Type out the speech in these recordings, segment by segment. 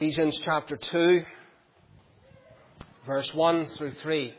Ephesians chapter 2, verse 1 through 3.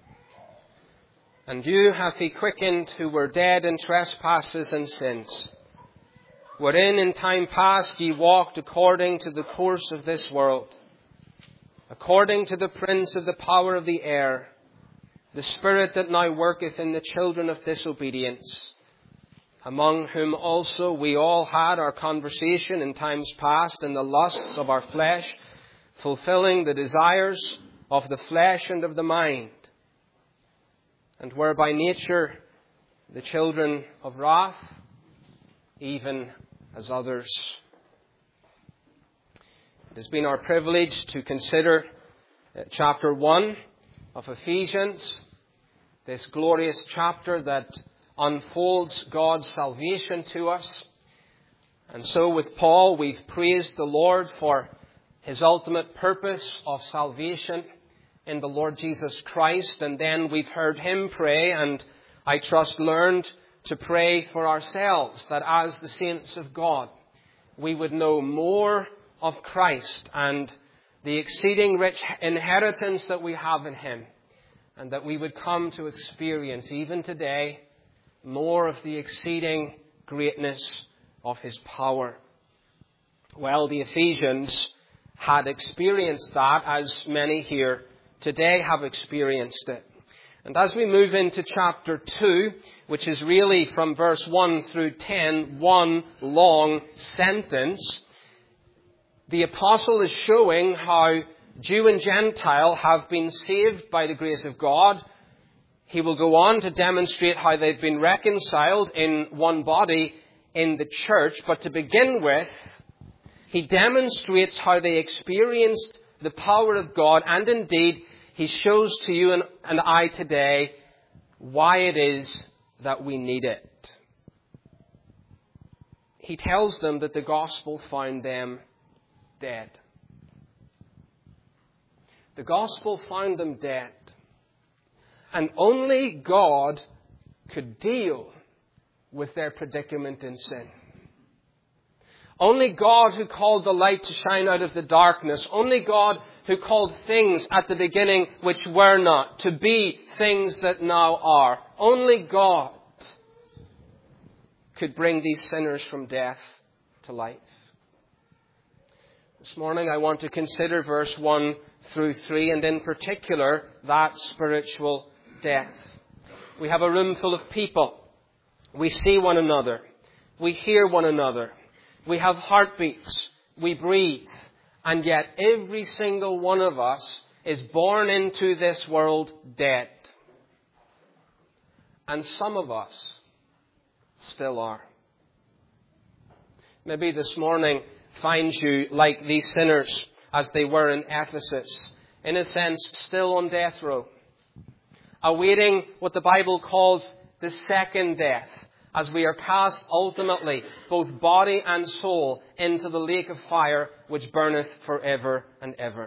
And you hath he quickened who were dead in trespasses and sins, wherein in time past ye walked according to the course of this world, according to the prince of the power of the air, the spirit that now worketh in the children of disobedience, among whom also we all had our conversation in times past in the lusts of our flesh, fulfilling the desires of the flesh and of the mind, and were by nature the children of wrath, even as others. It has been our privilege to consider chapter 1 of Ephesians, this glorious chapter that unfolds God's salvation to us. And so with Paul, we've praised the Lord for His ultimate purpose of salvation in the Lord Jesus Christ. And then we've heard Him pray, and I trust learned to pray for ourselves, that as the saints of God, we would know more of Christ and the exceeding rich inheritance that we have in Him, and that we would come to experience even today more of the exceeding greatness of His power. Well, the Ephesians had experienced that, as many here today have experienced it. And as we move into chapter 2, which is really from verse 1 through 10, one long sentence, the apostle is showing how Jew and Gentile have been saved by the grace of God. He will go on to demonstrate how they've been reconciled in one body in the church. But to begin with, he demonstrates how they experienced the power of God. And indeed, he shows to you and I today why it is that we need it. He tells them that the gospel found them dead. The gospel found them dead. And only God could deal with their predicament in sin. Only God, who called the light to shine out of the darkness. Only God, who called things at the beginning which were not to be things that now are. Only God could bring these sinners from death to life. This morning I want to consider verse 1 through 3, and in particular that spiritual death. We have a room full of people. We see one another. We hear one another. We have heartbeats. We breathe. And yet every single one of us is born into this world dead. And some of us still are. Maybe this morning finds you like these sinners as they were in Ephesus, in a sense still on death row, awaiting what the Bible calls the second death, as we are cast ultimately, both body and soul, into the lake of fire which burneth forever and ever.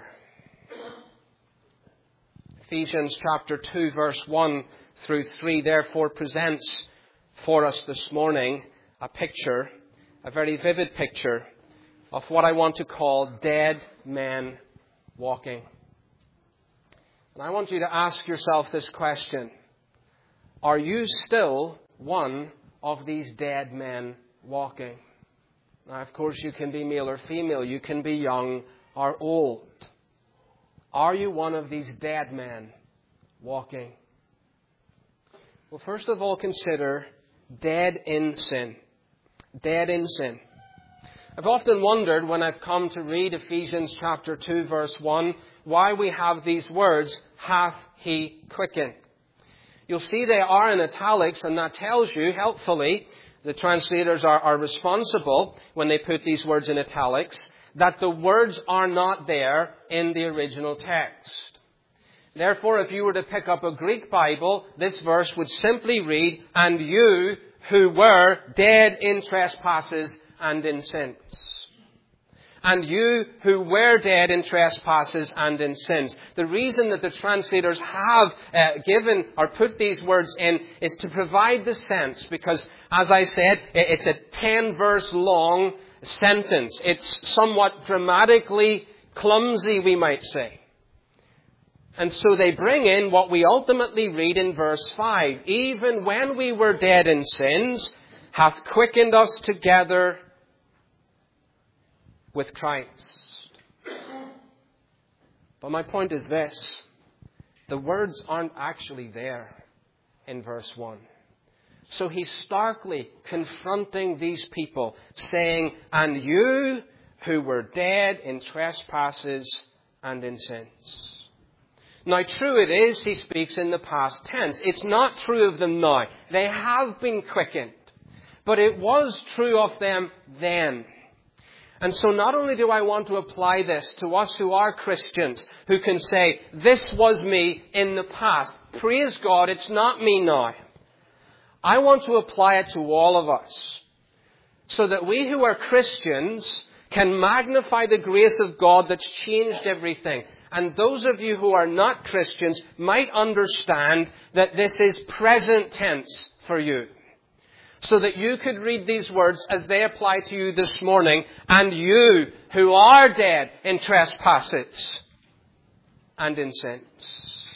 Ephesians chapter 2 verse 1 through 3 therefore presents for us this morning a picture, a very vivid picture, of what I want to call dead men walking. And I want you to ask yourself this question: are you still one of these dead men walking? Now, of course, you can be male or female. You can be young or old. Are you one of these dead men walking? Well, first of all, consider dead in sin. Dead in sin. I've often wondered when I've come to read Ephesians chapter 2 verse 1 why we have these words, hath he quickened. You'll see they are in italics, and that tells you, helpfully, the translators are responsible when they put these words in italics, that the words are not there in the original text. Therefore, if you were to pick up a Greek Bible, this verse would simply read, and you who were dead in trespasses and in sins. And you who were dead in trespasses and in sins. The reason that the translators have given or put these words in is to provide the sense, because, as I said, it's a 10-verse long sentence. It's somewhat dramatically clumsy, we might say. And so they bring in what we ultimately read in verse 5. Even when we were dead in sins, hath quickened us together with Christ. But my point is this. The words aren't actually there in verse 1. So he's starkly confronting these people, saying, and you who were dead in trespasses and in sins. Now, true it is, he speaks in the past tense. It's not true of them now. They have been quickened. But it was true of them then. And so not only do I want to apply this to us who are Christians, who can say, this was me in the past. Praise God, it's not me now. I want to apply it to all of us. So that we who are Christians can magnify the grace of God that's changed everything. And those of you who are not Christians might understand that this is present tense for you. So that you could read these words as they apply to you this morning. And you who are dead in trespasses and in sins.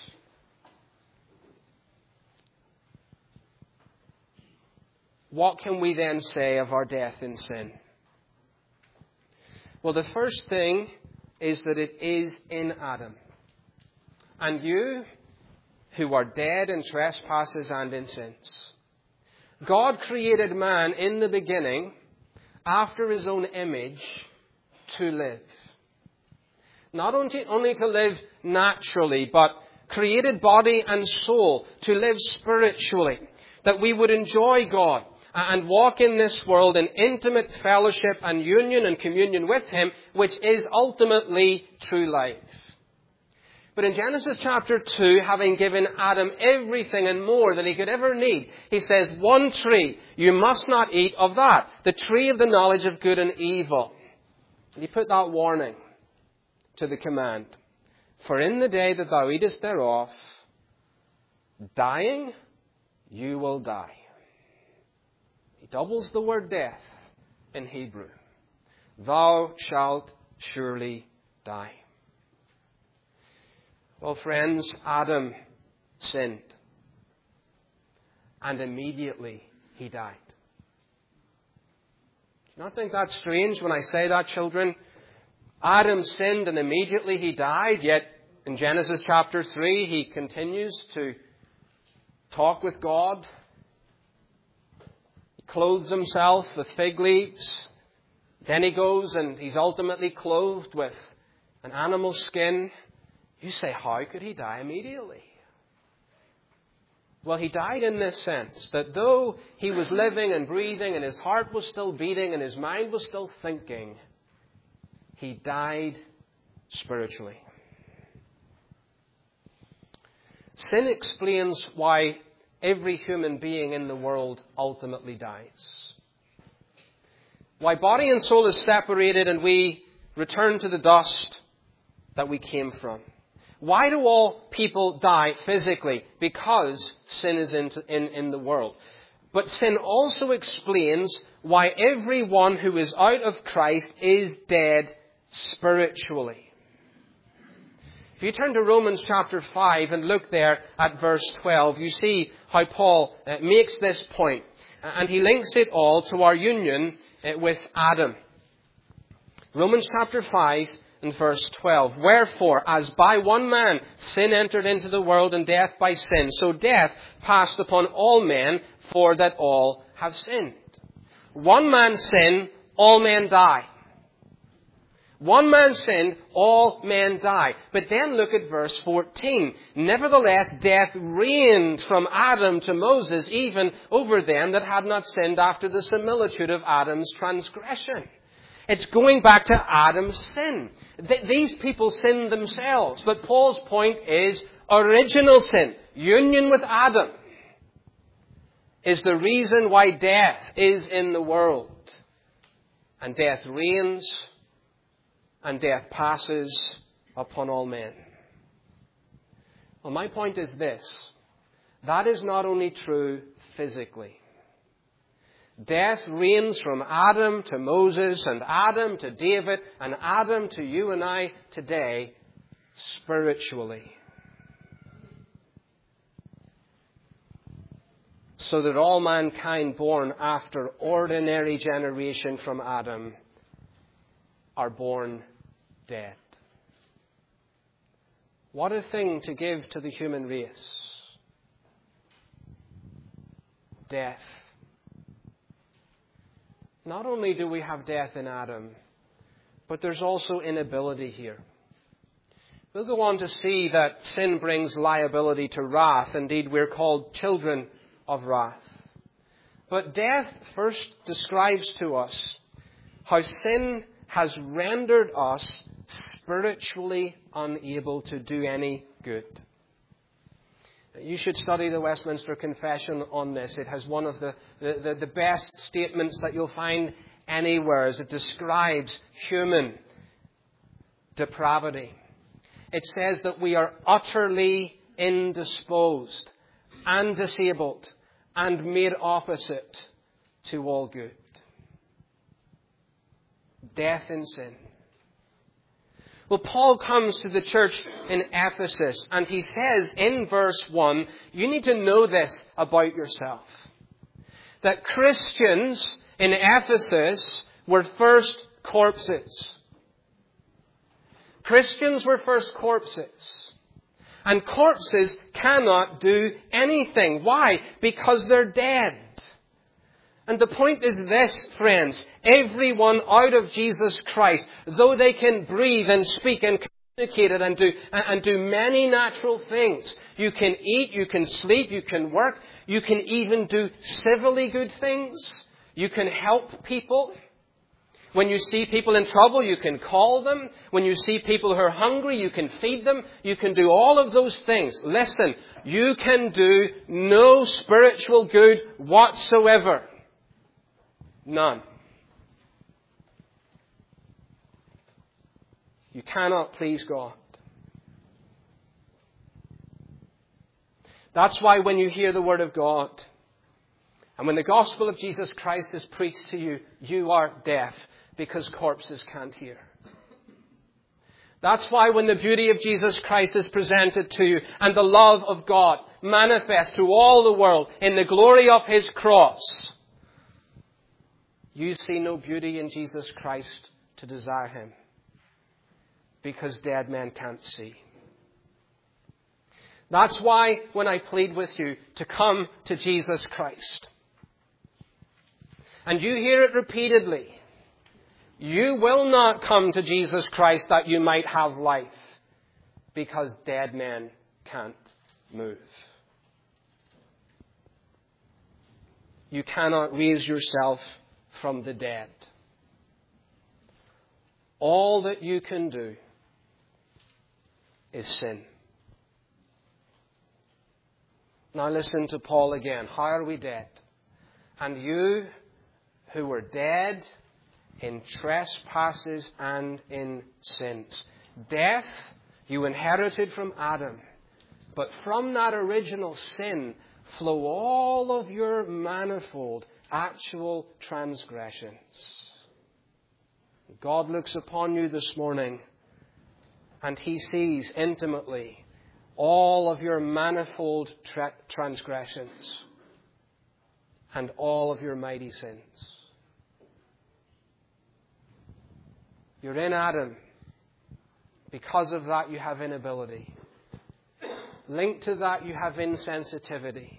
What can we then say of our death in sin? Well, the first thing is that it is in Adam. And you who are dead in trespasses and in sins. God created man in the beginning, after his own image, to live. Not only to live naturally, but created body and soul to live spiritually. That we would enjoy God and walk in this world in intimate fellowship and union and communion with Him, which is ultimately true life. But in Genesis chapter 2, having given Adam everything and more than he could ever need, He says, one tree, you must not eat of that, the tree of the knowledge of good and evil. And He put that warning to the command. For in the day that thou eatest thereof, dying, you will die. He doubles the word death in Hebrew. Thou shalt surely die. Well, friends, Adam sinned. And immediately he died. Do you not think that's strange when I say that, children? Adam sinned and immediately he died, yet in Genesis chapter 3 he continues to talk with God. He clothes himself with fig leaves. Then he goes and he's ultimately clothed with an animal skin. You say, how could he die immediately? Well, he died in this sense, that though he was living and breathing and his heart was still beating and his mind was still thinking, he died spiritually. Sin explains why every human being in the world ultimately dies. Why body and soul is separated and we return to the dust that we came from. Why do all people die physically? Because sin is in the world. But sin also explains why everyone who is out of Christ is dead spiritually. If you turn to Romans chapter 5 and look there at verse 12, you see how Paul makes this point. And he links it all to our union with Adam. Romans chapter 5 and verse 12. Wherefore, as by one man sin entered into the world, and death by sin, so death passed upon all men, for that all have sinned. One man sinned, all men die. One man sinned, all men die. But then look at verse 14. Nevertheless, death reigned from Adam to Moses, even over them that had not sinned after the similitude of Adam's transgression. It's going back to Adam's sin. These people sinned themselves. But Paul's point is original sin, union with Adam, is the reason why death is in the world. And death reigns and death passes upon all men. Well, my point is this. That is not only true physically. Death reigns from Adam to Moses and Adam to David and Adam to you and I today spiritually. So that all mankind born after ordinary generation from Adam are born dead. What a thing to give to the human race. Death. Not only do we have death in Adam, but there's also inability here. We'll go on to see that sin brings liability to wrath. Indeed, we're called children of wrath. But death first describes to us how sin has rendered us spiritually unable to do any good. You should study the Westminster Confession on this. It has one of the best statements that you'll find anywhere as it describes human depravity. It says that we are utterly indisposed and disabled and made opposite to all good. Death in sin. Well, Paul comes to the church in Ephesus and he says in verse 1, you need to know this about yourself. That Christians in Ephesus were first corpses. Christians were first corpses. And corpses cannot do anything. Why? Because they're dead. And the point is this, friends. Everyone out of Jesus Christ, though they can breathe and speak and communicate and do many natural things. You can eat, you can sleep, you can work, you can even do civilly good things. You can help people. When you see people in trouble, you can call them. When you see people who are hungry, you can feed them. You can do all of those things. Listen, you can do no spiritual good whatsoever. None. You cannot please God. That's why when you hear the Word of God, and when the gospel of Jesus Christ is preached to you, you are deaf because corpses can't hear. That's why when the beauty of Jesus Christ is presented to you and the love of God manifest to all the world in the glory of His cross, you see no beauty in Jesus Christ to desire Him because dead men can't see. That's why when I plead with you to come to Jesus Christ, and you hear it repeatedly, you will not come to Jesus Christ that you might have life, because dead men can't move. You cannot raise yourself from the dead. All that you can do is sin. Now listen to Paul again. How are we dead? And you who were dead in trespasses and in sins. Death you inherited from Adam. But from that original sin flow all of your manifold actual transgressions. God looks upon you this morning and He sees intimately all of your manifold transgressions and all of your mighty sins. You're in Adam. Because of that, you have inability. Linked to that, you have insensitivity.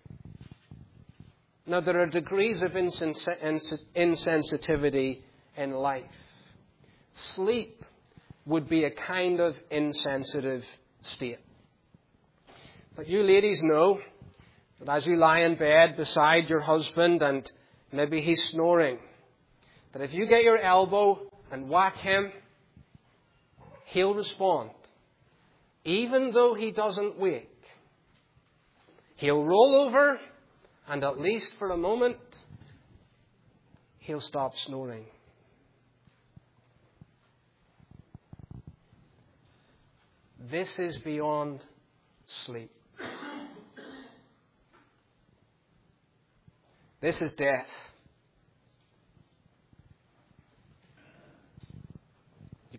Now, there are degrees of insensitivity in life. Sleep would be a kind of insensitive state. But you ladies know that as you lie in bed beside your husband and maybe he's snoring, that if you get your elbow and whack him, he'll respond. Even though he doesn't wake. He'll roll over, and at least for a moment, he'll stop snoring. This is beyond sleep. This is death.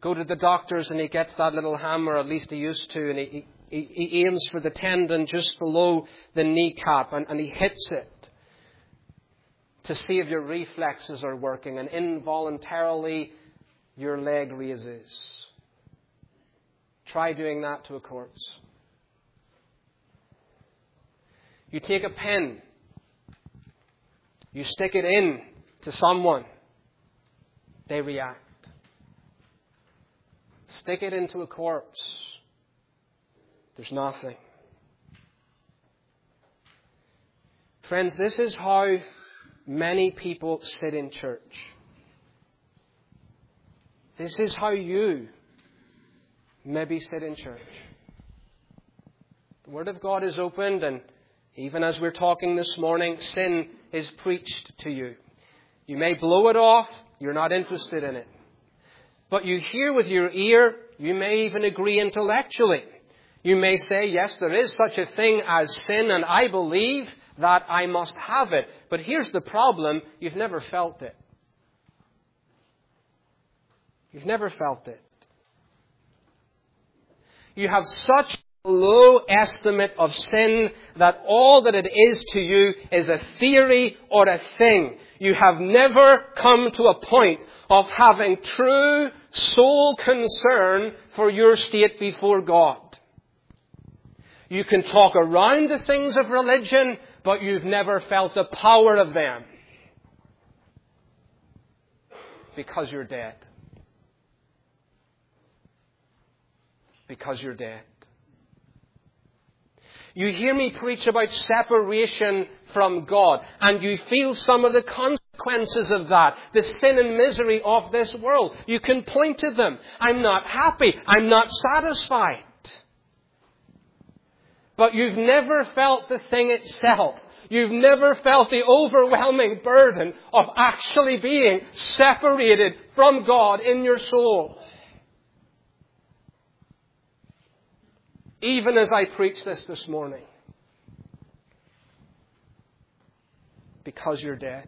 go to the doctors and he gets that little hammer, at least he used to, and he aims for the tendon just below the kneecap and he hits it to see if your reflexes are working, and involuntarily your leg raises. Try doing that to a corpse. You take a pen, you stick it in to someone, they react. Stick it into a corpse, there's nothing. Friends, this is how many people sit in church. This is how you maybe sit in church. The Word of God is opened, and even as we're talking this morning, sin is preached to you. You may blow it off, you're not interested in it. But you hear with your ear, you may even agree intellectually. You may say, yes, there is such a thing as sin, and I believe that I must have it. But here's the problem, you've never felt it. You've never felt it. You have such a low estimate of sin that all that it is to you is a theory or a thing. You have never come to a point of having true soul concern for your state before God. You can talk around the things of religion, but you've never felt the power of them. Because you're dead. Because you're dead. You hear me preach about separation from God, and you feel some of the consequences of that, the sin and misery of this world. You can point to them. I'm not happy. I'm not satisfied. But you've never felt the thing itself. You've never felt the overwhelming burden of actually being separated from God in your soul. Even as I preach this morning. Because you're dead.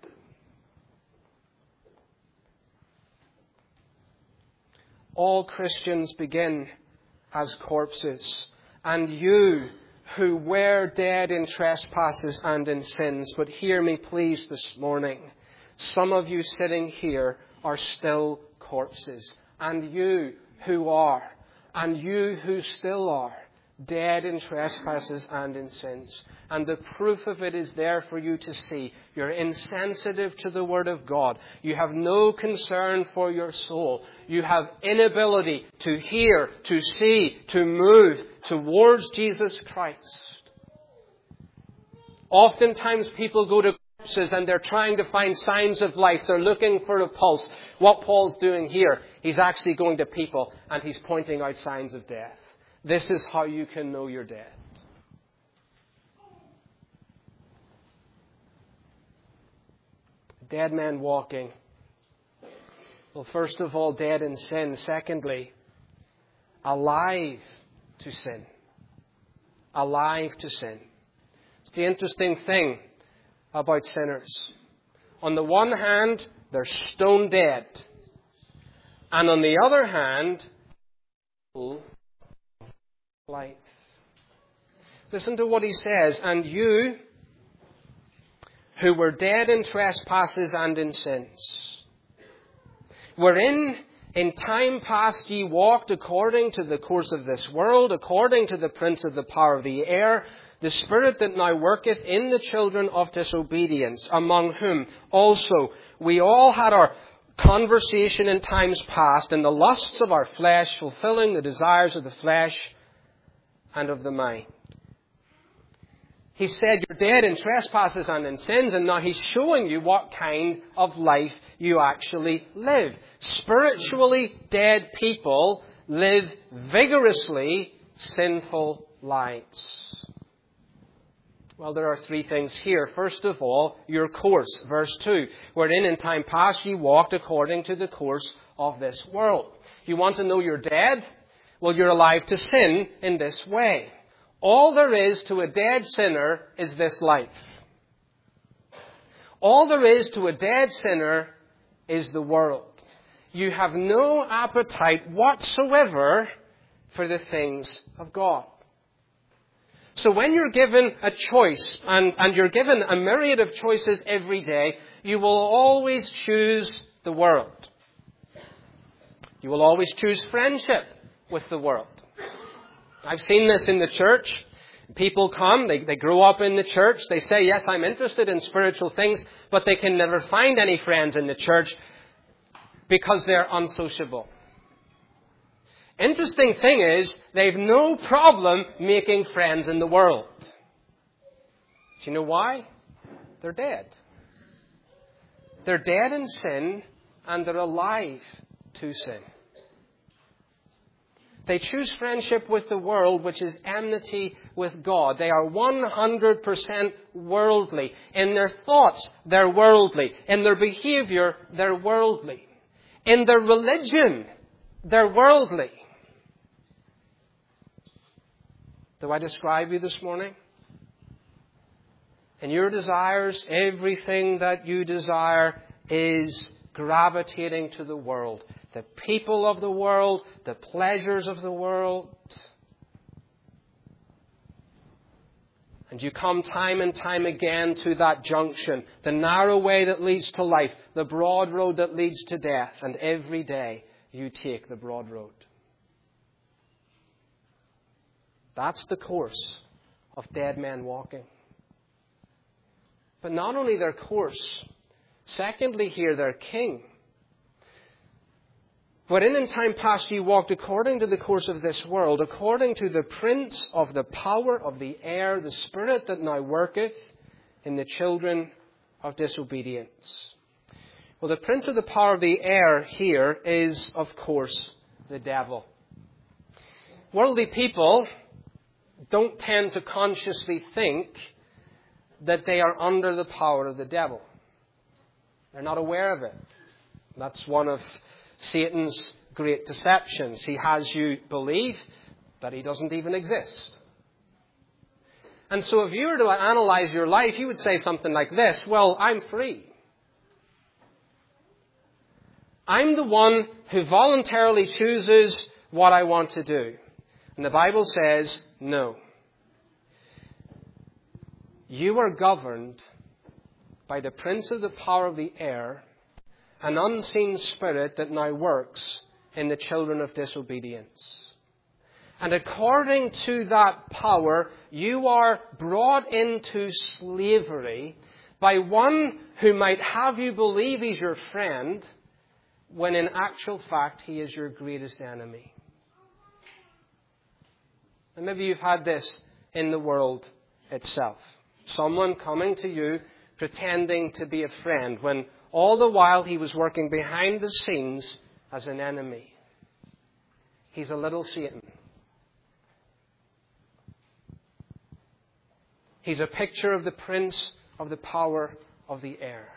All Christians begin as corpses. And you who were dead in trespasses and in sins. But hear me please this morning. Some of you sitting here are still corpses. And you who are, and you who still are, dead in trespasses and in sins. And the proof of it is there for you to see. You're insensitive to the Word of God. You have no concern for your soul. You have inability to hear, to see, to move towards Jesus Christ. Oftentimes people go to corpses and they're trying to find signs of life. They're looking for a pulse. What Paul's doing here, he's actually going to people and he's pointing out signs of death. This is how you can know you're dead. Dead men walking. Well, first of all, dead in sin. Secondly, alive to sin. Alive to sin. It's the interesting thing about sinners. On the one hand, they're stone dead. And on the other hand, life. Listen to what he says. And you, who were dead in trespasses and in sins, wherein in time past ye walked according to the course of this world, according to the prince of the power of the air, the spirit that now worketh in the children of disobedience, among whom also we all had our conversation in times past in the lusts of our flesh, fulfilling the desires of the flesh and of the mind. He said you're dead in trespasses and in sins, and now he's showing you what kind of life you actually live. Spiritually dead people live vigorously sinful lives. Well, there are three things here. First of all, your course. Verse 2, wherein in time past ye walked according to the course of this world. You want to know you're dead? Well, you're alive to sin in this way. All there is to a dead sinner is this life. All there is to a dead sinner is the world. you have no appetite whatsoever for the things of God. So when you're given a choice, and you're given a myriad of choices every day, you will always choose the world. You will always choose friendship with the world. I've seen this in the church. People come, they grow up in the church, they say, yes, I'm interested in spiritual things, but they can never find any friends in the church because they're unsociable. Interesting thing is, they've no problem making friends in the world. Do you know why? They're dead. They're dead in sin, and they're alive to sin. They choose friendship with the world, which is enmity with God. They are 100% worldly. In their thoughts, they're worldly. In their behavior, they're worldly. In their religion, they're worldly. Do I describe you this morning? In your desires, everything that you desire is gravitating to the world. The people of the world, the pleasures of the world. And you come time and time again to that junction. The narrow way that leads to life. The broad road that leads to death. And every day you take the broad road. That's the course of dead men walking. But not only their course. Secondly here, their king. Wherein in time past you walked according to the course of this world, according to the prince of the power of the air, the spirit that now worketh in the children of disobedience. Well, the prince of the power of the air here is, of course, the devil. Worldly people don't tend to consciously think that they are under the power of the devil. They're not aware of it. That's one of Satan's great deceptions. He has you believe that he doesn't even exist. And so if you were to analyze your life, you would say something like this: well, I'm free. I'm the one who voluntarily chooses what I want to do. And the Bible says, no. You are governed by the prince of the power of the air, an unseen spirit that now works in the children of disobedience. And according to that power, you are brought into slavery by one who might have you believe he's your friend, when in actual fact he is your greatest enemy. And maybe you've had this in the world itself. Someone coming to you pretending to be a friend, when all the while he was working behind the scenes as an enemy. He's a little Satan. He's a picture of the prince of the power of the air.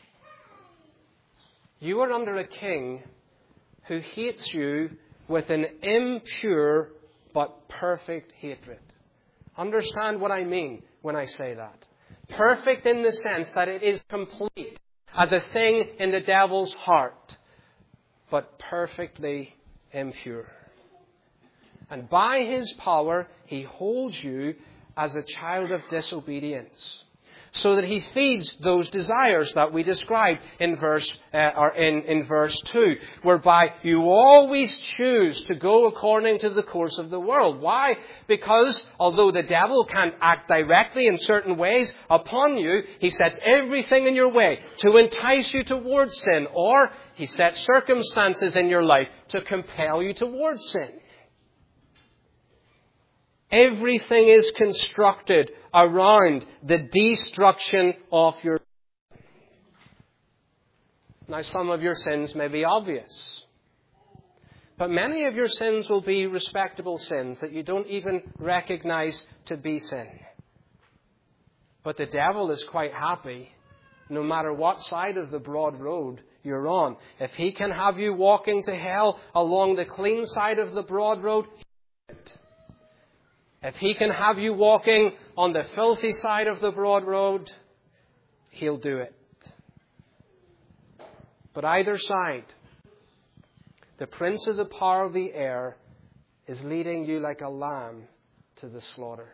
You are under a king who hates you with an impure but perfect hatred. Understand what I mean when I say that. Perfect in the sense that it is complete as a thing in the devil's heart, but perfectly impure. And by his power, he holds you as a child of disobedience, so that he feeds those desires that we described in verse 2, whereby you always choose to go according to the course of the world. Why? Because although the devil can't act directly in certain ways upon you, he sets everything in your way to entice you towards sin, or he sets circumstances in your life to compel you towards sin. Everything is constructed around the destruction of your sin. Now, some of your sins may be obvious, but many of your sins will be respectable sins that you don't even recognize to be sin. But the devil is quite happy no matter what side of the broad road you're on. If he can have you walking to hell along the clean side of the broad road, he'll do it. If he can have you walking on the filthy side of the broad road, he'll do it. But either side, the prince of the power of the air, is leading you like a lamb to the slaughter.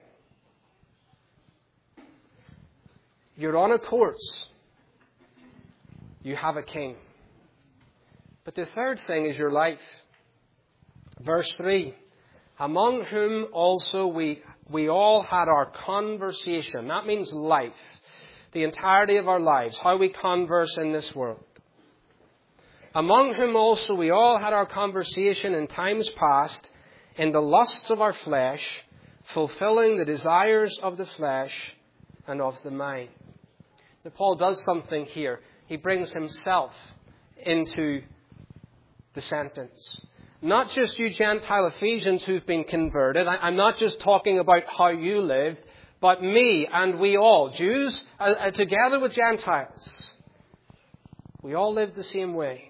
You're on a course. You have a king. But the third thing is your life. Verse 3, among whom also we all had our conversation. That means life. The entirety of our lives. How we converse in this world. Among whom also we all had our conversation in times past, in the lusts of our flesh, fulfilling the desires of the flesh and of the mind. Now, Paul does something here. He brings himself into the sentence. Not just you Gentile Ephesians who've been converted. I'm not just talking about how you lived, but me and we all, Jews together with Gentiles. We all lived the same way.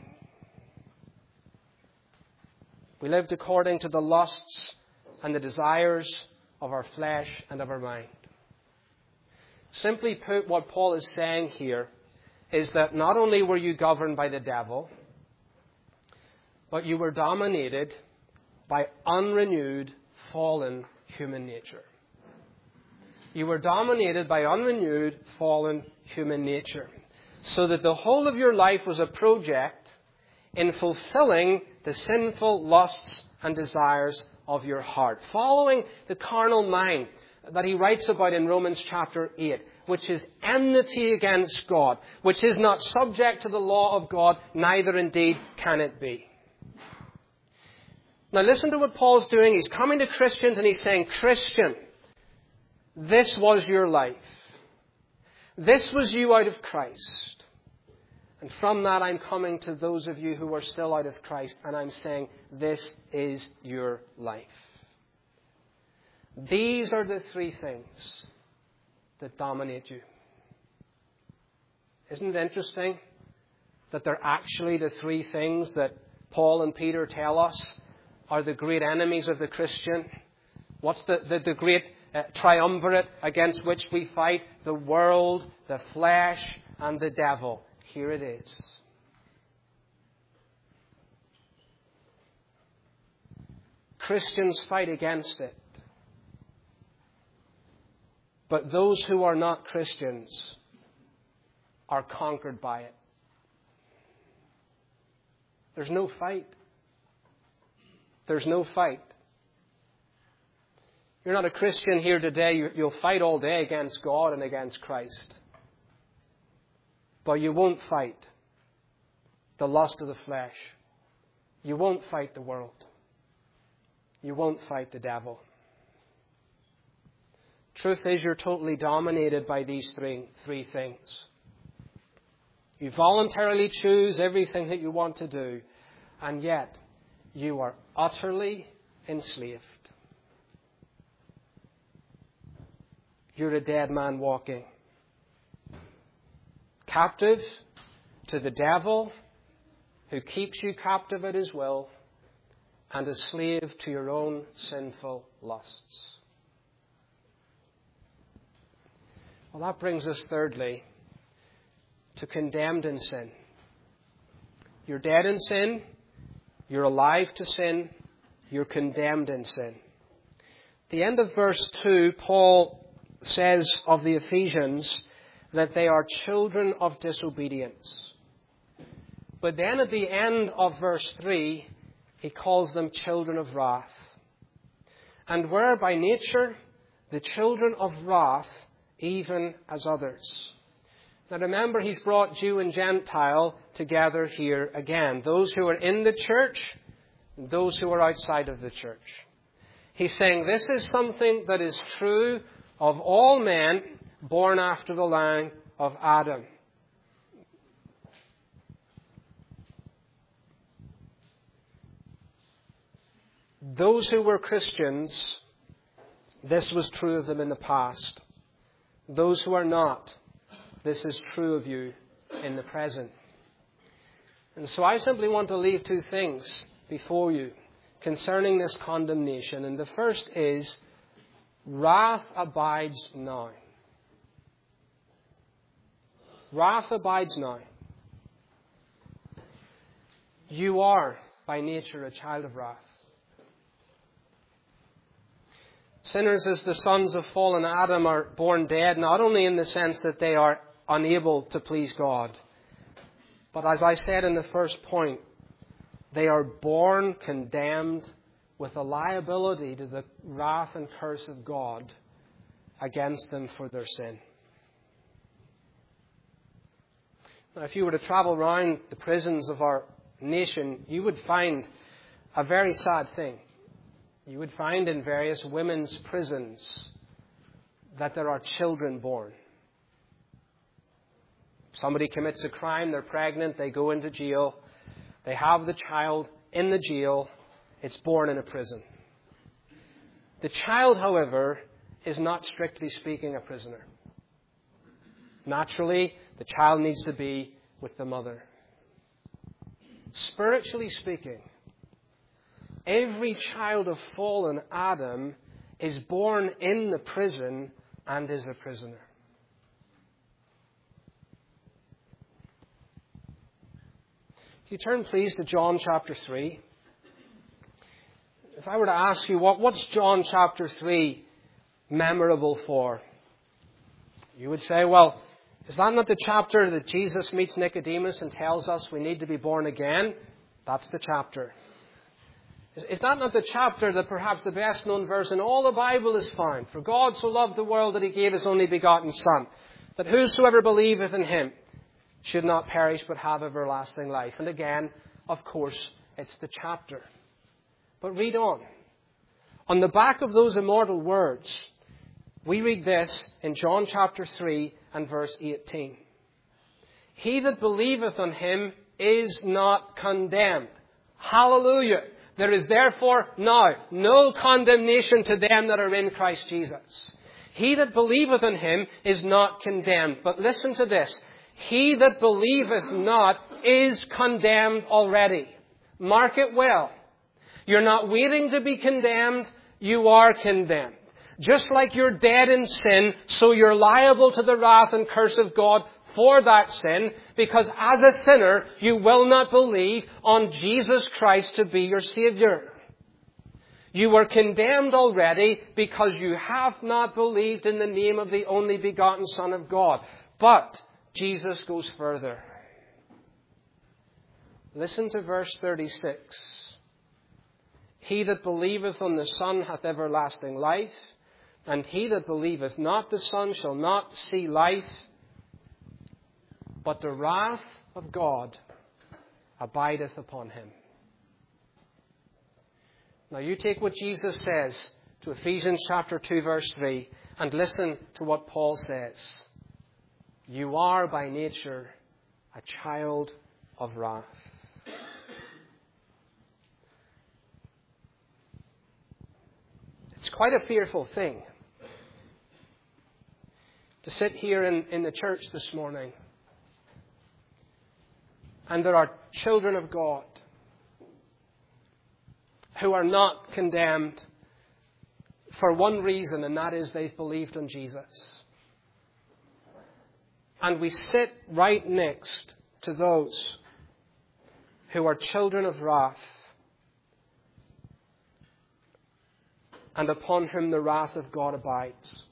We lived according to the lusts and the desires of our flesh and of our mind. Simply put, what Paul is saying here is that not only were you governed by the devil, but you were dominated by unrenewed, fallen human nature. You were dominated by unrenewed, fallen human nature. So that the whole of your life was a project in fulfilling the sinful lusts and desires of your heart. Following the carnal mind that he writes about in Romans chapter 8, which is enmity against God, which is not subject to the law of God, neither indeed can it be. Now listen to what Paul's doing. He's coming to Christians and he's saying, Christian, this was your life. This was you out of Christ. And from that I'm coming to those of you who are still out of Christ and I'm saying, this is your life. These are the three things that dominate you. Isn't it interesting that they're actually the three things that Paul and Peter tell us are the great enemies of the Christian? What's the great triumvirate against which we fight? The world, the flesh, and the devil. Here it is. Christians fight against it. But those who are not Christians are conquered by it. There's no fight. There's no fight. You're not a Christian here today. You'll fight all day against God and against Christ. But you won't fight the lust of the flesh. You won't fight the world. You won't fight the devil. Truth is, you're totally dominated by these three things. You voluntarily choose everything that you want to do, and yet you are utterly enslaved. You're a dead man walking. Captive to the devil, who keeps you captive at his will, and a slave to your own sinful lusts. Well, that brings us thirdly to condemned in sin. You're dead in sin. You're alive to sin. You're condemned in sin. At the end of verse 2, Paul says of the Ephesians that they are children of disobedience. But then at the end of verse 3, he calls them children of wrath. And were by nature the children of wrath, even as others. Now remember, he's brought Jew and Gentile together here again. Those who are in the church and those who are outside of the church. He's saying this is something that is true of all men born after the line of Adam. Those who were Christians, this was true of them in the past. Those who are not, this is true of you in the present. And so I simply want to leave two things before you concerning this condemnation. And the first is, wrath abides now. Wrath abides now. You are by nature a child of wrath. Sinners as the sons of fallen Adam are born dead, not only in the sense that they are unable to please God, but as I said in the first point, they are born condemned with a liability to the wrath and curse of God against them for their sin. Now, if you were to travel around the prisons of our nation, you would find a very sad thing. You would find in various women's prisons that there are children born. Somebody commits a crime, they're pregnant, they go into jail, they have the child in the jail, it's born in a prison. The child, however, is not strictly speaking a prisoner. Naturally, the child needs to be with the mother. Spiritually speaking, every child of fallen Adam is born in the prison and is a prisoner. If you turn, please, to John chapter 3. If I were to ask you, what's John chapter 3 memorable for? You would say, well, is that not the chapter that Jesus meets Nicodemus and tells us we need to be born again? That's the chapter. Is that not the chapter that perhaps the best known verse in all the Bible is found? For God so loved the world that he gave his only begotten Son, that whosoever believeth in him should not perish but have everlasting life. And again, of course, it's the chapter. But read on. On the back of those immortal words, we read this in John chapter 3 and verse 18. He that believeth on him is not condemned. Hallelujah. There is therefore now no condemnation to them that are in Christ Jesus. He that believeth on him is not condemned. But listen to this. He that believeth not is condemned already. Mark it well. You're not waiting to be condemned. You are condemned. Just like you're dead in sin, so you're liable to the wrath and curse of God for that sin, because as a sinner, you will not believe on Jesus Christ to be your Savior. You are condemned already because you have not believed in the name of the only begotten Son of God. But Jesus goes further. Listen to verse 36. He that believeth on the Son hath everlasting life, and he that believeth not the Son shall not see life, but the wrath of God abideth upon him. Now you take what Jesus says to Ephesians chapter 2 verse 3 and listen to what Paul says. You are by nature a child of wrath. It's quite a fearful thing to sit here in the church this morning and there are children of God who are not condemned for one reason, and that is they've believed on Jesus. And we sit right next to those who are children of wrath and upon whom the wrath of God abides.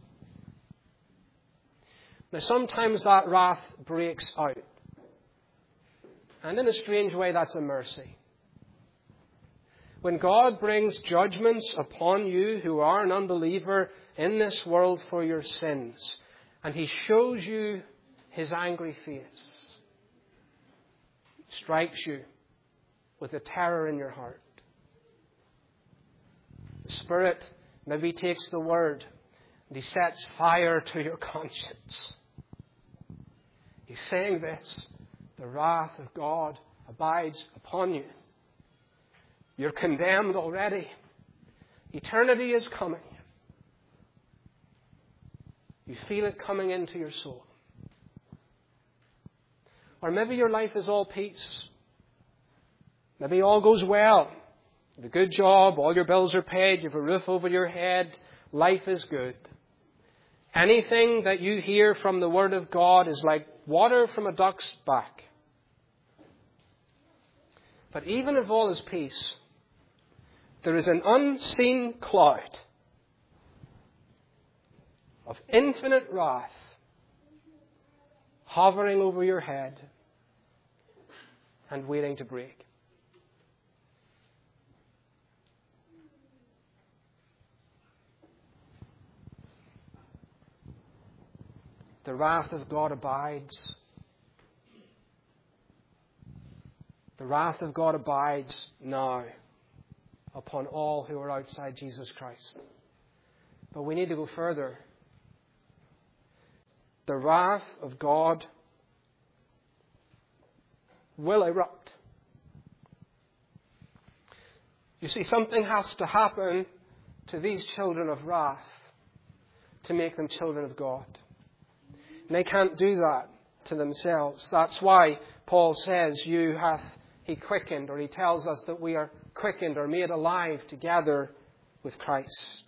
Now sometimes that wrath breaks out. And in a strange way, that's a mercy. When God brings judgments upon you who are an unbeliever in this world for your sins, and he shows you his angry face, strikes you with a terror in your heart. The Spirit maybe takes the word and he sets fire to your conscience. He's saying this: the wrath of God abides upon you. You're condemned already. Eternity is coming. You feel it coming into your soul. Or maybe your life is all peace. Maybe all goes well. You have a good job, all your bills are paid, you have a roof over your head, life is good. Anything that you hear from the Word of God is like water from a duck's back. But even if all is peace, there is an unseen cloud of infinite wrath hovering over your head and waiting to break. The wrath of God abides. The wrath of God abides now upon all who are outside Jesus Christ. But we need to go further. The wrath of God will erupt. You see, something has to happen to these children of wrath to make them children of God. And they can't do that to themselves. That's why Paul says, He quickened, or he tells us that we are quickened or made alive together with Christ.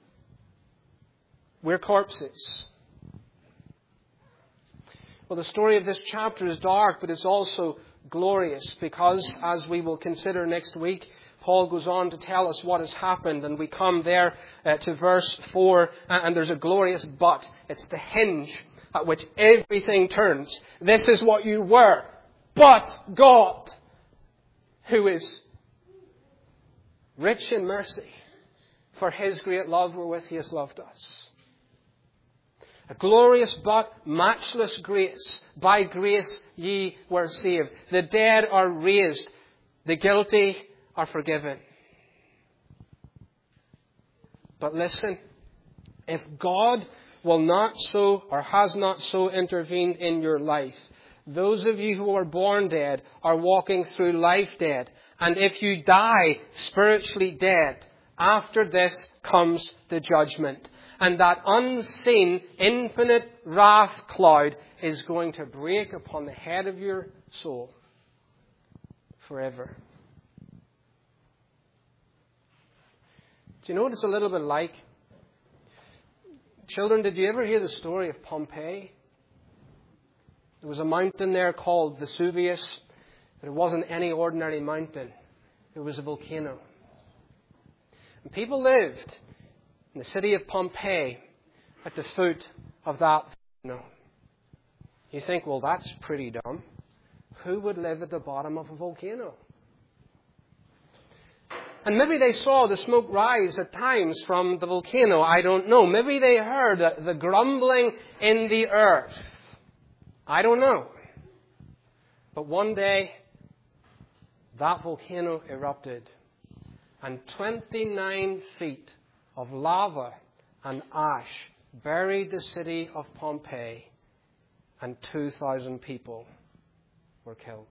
We're corpses. Well, the story of this chapter is dark, but it's also glorious because, as we will consider next week, Paul goes on to tell us what has happened, and we come there to verse 4, and there's a glorious but. It's the hinge at which everything turns. This is what you were, but God, who is rich in mercy, for His great love wherewith He has loved us. A glorious but matchless grace. By grace ye were saved. The dead are raised. The guilty are forgiven. But listen, if God will not so or has not so intervened in your life, those of you who are born dead are walking through life dead. And if you die spiritually dead, after this comes the judgment. And that unseen, infinite wrath cloud is going to break upon the head of your soul forever. Do you know what it's a little bit like? Children, did you ever hear the story of Pompeii? There was a mountain there called Vesuvius, but it wasn't any ordinary mountain. It was a volcano. And people lived in the city of Pompeii at the foot of that volcano. You think, well, that's pretty dumb. Who would live at the bottom of a volcano? And maybe they saw the smoke rise at times from the volcano. I don't know. Maybe they heard the grumbling in the earth. I don't know. But one day, that volcano erupted. And 29 feet of lava and ash buried the city of Pompeii. And 2,000 people were killed.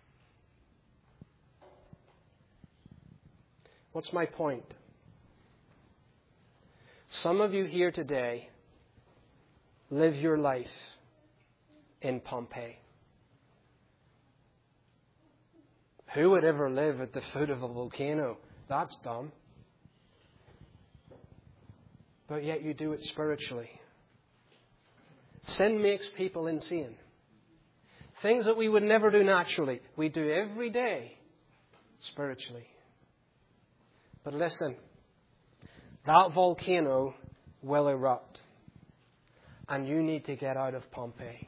What's my point? Some of you here today live your life in Pompeii. Who would ever live at the foot of a volcano? That's dumb. But yet you do it spiritually. Sin makes people insane. Things that we would never do naturally, we do every day spiritually. But listen, that volcano will erupt. And you need to get out of Pompeii.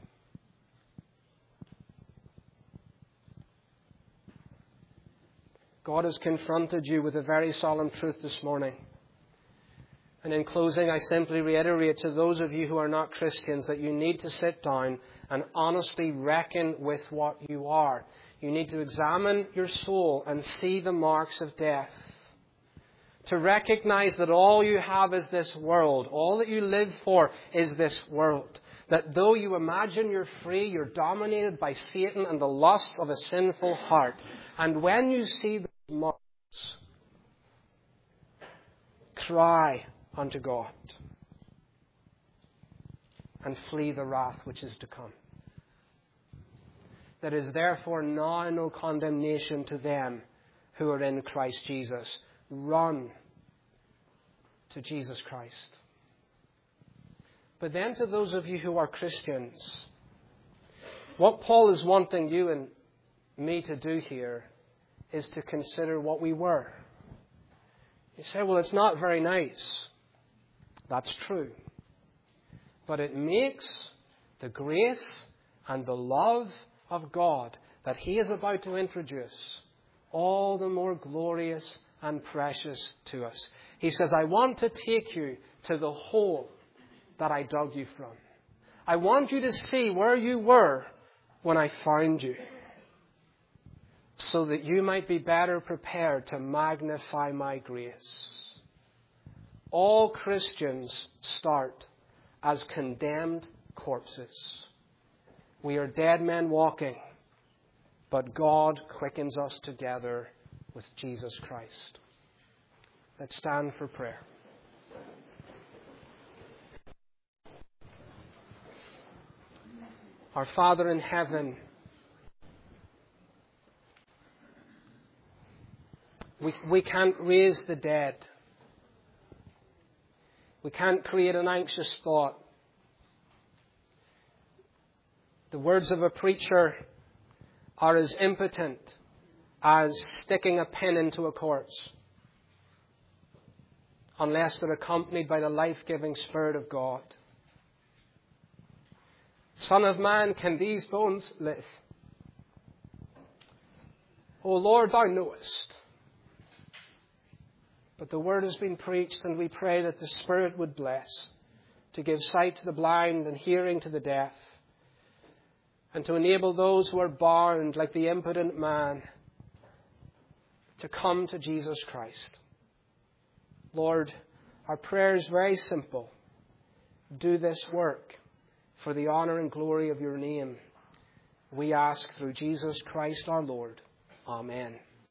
God has confronted you with a very solemn truth this morning. And in closing, I simply reiterate to those of you who are not Christians that you need to sit down and honestly reckon with what you are. You need to examine your soul and see the marks of death. To recognize that all you have is this world. All that you live for is this world. That though you imagine you're free, you're dominated by Satan and the lusts of a sinful heart. And when you see the marks, cry unto God and flee the wrath which is to come. There is therefore now no condemnation to them who are in Christ Jesus. Run to Jesus Christ. But then to those of you who are Christians, what Paul is wanting you and me to do here is to consider what we were. You say, well, it's not very nice. That's true. But it makes the grace and the love of God that He is about to introduce all the more glorious and precious to us. He says, I want to take you to the hole that I dug you from. I want you to see where you were when I found you, so that you might be better prepared to magnify my grace. All Christians start as condemned corpses. We are dead men walking, but God quickens us together with Jesus Christ. Let's stand for prayer. Our Father in heaven, we can't raise the dead. We can't create an anxious thought. The words of a preacher are as impotent as sticking a pin into a corpse, unless they're accompanied by the life-giving Spirit of God. Son of man, can these bones live? O Lord, thou knowest. But the word has been preached, and we pray that the Spirit would bless, to give sight to the blind and hearing to the deaf, and to enable those who are bound like the impotent man to come to Jesus Christ. Lord, our prayer is very simple. Do this work for the honor and glory of your name. We ask through Jesus Christ our Lord. Amen.